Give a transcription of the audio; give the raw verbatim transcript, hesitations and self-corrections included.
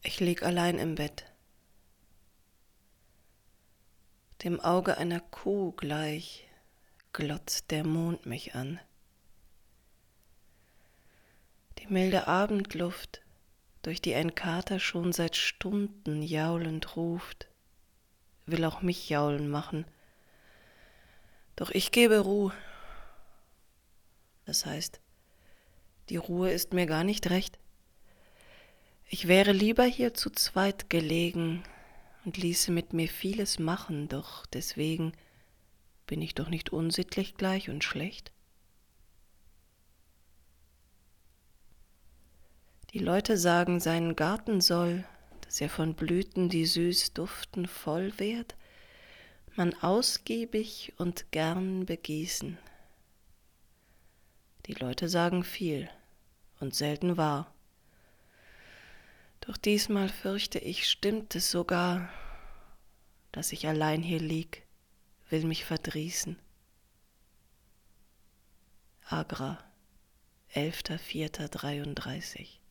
Ich lieg allein im Bett, dem Auge einer Kuh gleich glotzt der Mond mich an. Die milde Abendluft, durch die ein Kater schon seit Stunden jaulend ruft, will auch mich jaulen machen, doch ich gebe Ruh. Das heißt, die Ruhe ist mir gar nicht recht. Ich wäre lieber hier zu zweit gelegen und ließe mit mir vieles machen, doch deswegen bin ich doch nicht unsittlich gleich und schlecht. Die Leute sagen, sein Garten soll, dass er von Blüten, die süß duften, voll wird, man ausgiebig und gern begießen. Die Leute sagen viel und selten wahr. Doch diesmal fürchte ich, stimmt es sogar, dass ich allein hier lieg, will mich verdrießen. Agra, elfter vierter dreiunddreißig.